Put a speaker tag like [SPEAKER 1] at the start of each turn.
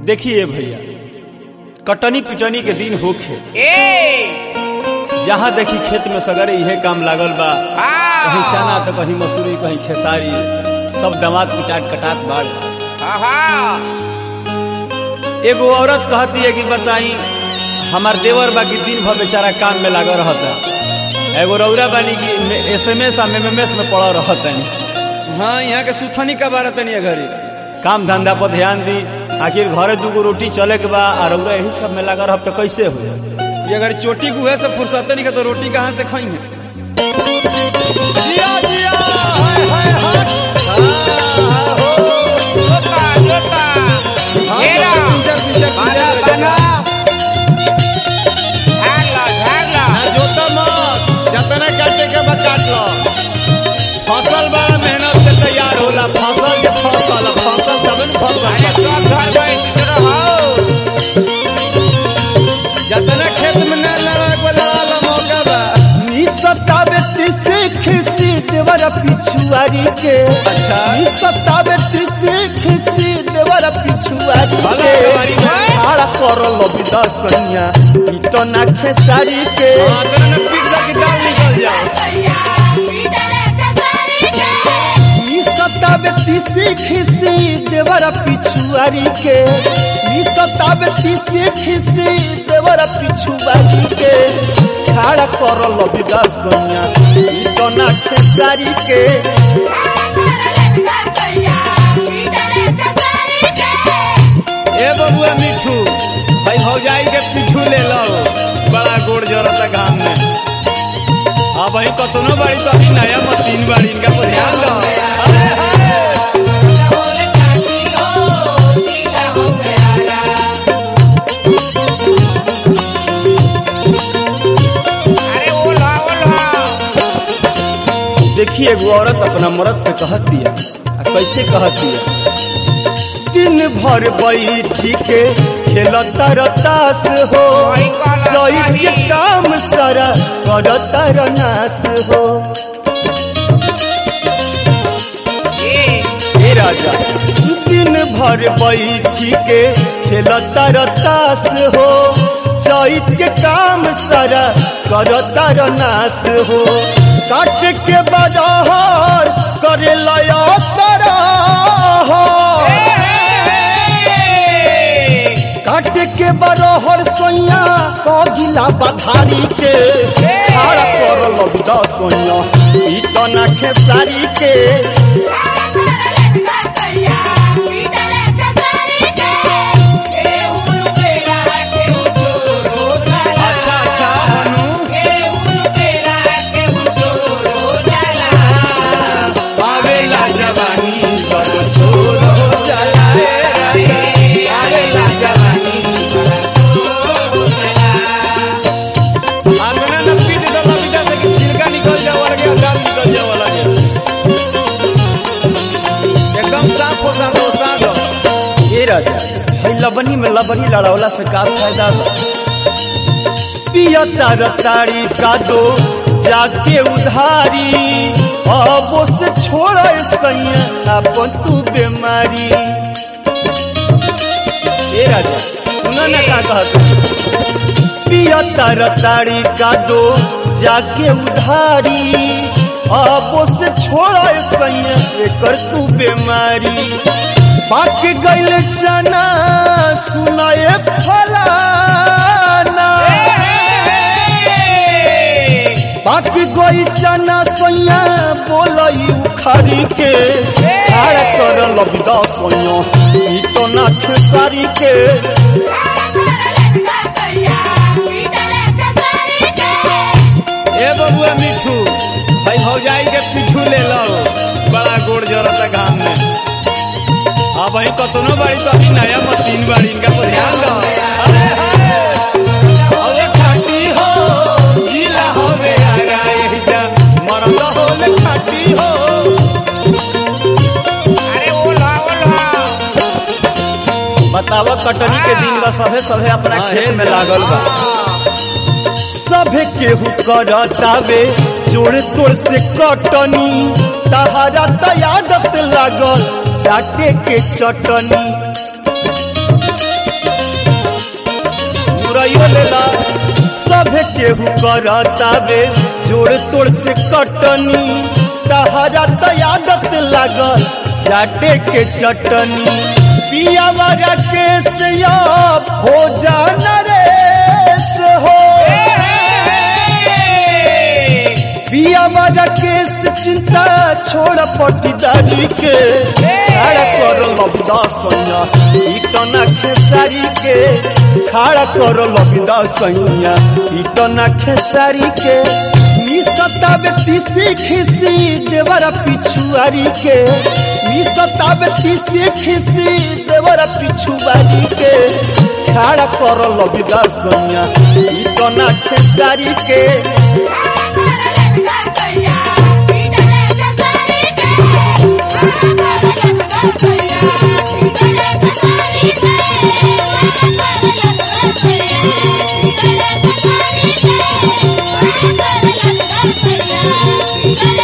[SPEAKER 1] देखिए भैया, कटनी पिटनी के दिन होखे, जहाँ देखी खेत में सगरे इहे काम लागल बा। कहीं चना तो कहीं मसूरी कहीं खेसारी, सब दमाद पिटाट कटात बाड़। एगो औरत कहती है कि बताई हमार देवर बाकी दिन भर बेचारा काम में लागल रहता, एगो रौरा बानी की SMS MMS में पड़ा रहता। हाँ, यहाँ के सुथनी का बारह तनी घरे काम धंधा पर ध्यान दी, आखिर घरे दूगो रोटी चले के बा, और रौरा यही सब में लगा रह तो कैसे हो। ये अगर चोटी गुहे से फुर्सत नहीं तो रोटी कहाँ से खाई है। जतना काटे के बाद काट लो, फसल बड़ा मेहनत से तैयार होला। फसल के फसल तब जतना खेत में न लगा मौका बा। निसतावे तीसरे खिसी देवर पिछुआरी के, अच्छा निसतावे तीसरे खिसी देवर पिछुआरी के, खाड़ा करल विदसनिया इतना खेसारी के, पीट दा के दाल निकल जाए। निसतावे तीसरे खिसी देवर पिछुआरी के, निसतावे तीसरे खिसी देवर पिछुआरी के, खाड़ा करल विदसनिया इतना खेसारी के। ए बबुआ मिठू भाई भौजाई के पिठू ले लो, बड़ा गोड़ जरता गांव में। हाँ भाई कतनो बाड़ी तो अभी नया मशीन बाड़ी, इनका पर ध्यान दो। देखिए एगो औरत अपना मर्द से कहती है, कैसे कहती है। दिन भर बैठी के खेलता रतास हो, चैत के काम सारा करता रनास हो। ए राजा दिन भर बैठी के खेलता रतास हो, चैत के काम सारा करता रनास हो। काट के बरहर करे लया करा हो, काट के बरहर सोया कगिला बधारी के, खाड़ा करल विदसनिया इतना खेसारी के। लबनी में लबनी लड़ौला से का फायदा बा। पियता रताड़ी का दो जाके उधारी, अब से छोड़ सैया अपन तू बीमारी। ए राजा सुना ना का कहत। पियता रताड़ी का दो जाके उधारी, अब से छोड़ सैया एकर तू बीमारी। पाक गइल चना सुनाए फलाना, पाक गइल चना सैया बोलई उखारी के, खाड़ा करल विदसनिया इतना खेसारी के। ए बबुआ मिठू भाई भौजाई के पिठू ले लो, बड़ा गोड़ जरता गांव में। हाँ भाई कतनो बाड़ी तो अभी नया मशीन बाड़ी, इनका पर ध्यान दो। अरे खाटी हो जिला हो गया यही जा मरद हो ले खाटी हो। अरे ओला बतावा कटनी के दिन बा, सभे अपना खेत में लागल बा। सभे केहू करतावे जोड़ तोड़ से कटनी, तहारा त आदत लागल चाटे के चटनी। दवाइयो लेला सभे केहू करता बे जोड़ तोड़ से कटनी तहरा तो आदत लागल चाटे के चटनी पिया वाला केस अब हो जाना रेस हो पिया वाला केस चिंता छोड़ पटीदारी के खड़ा कर लबदा सैया इटना खेसारी के खड़ा कर लबदा सैया इटना खेसारी के मिसतावे तीसी खिसी देवरा पिछुआरी के मिसतावे तीसी खिसी देवरा पिछुआरी के खड़ा कर लबदा सैया इटना खेसारी के
[SPEAKER 2] Thank you.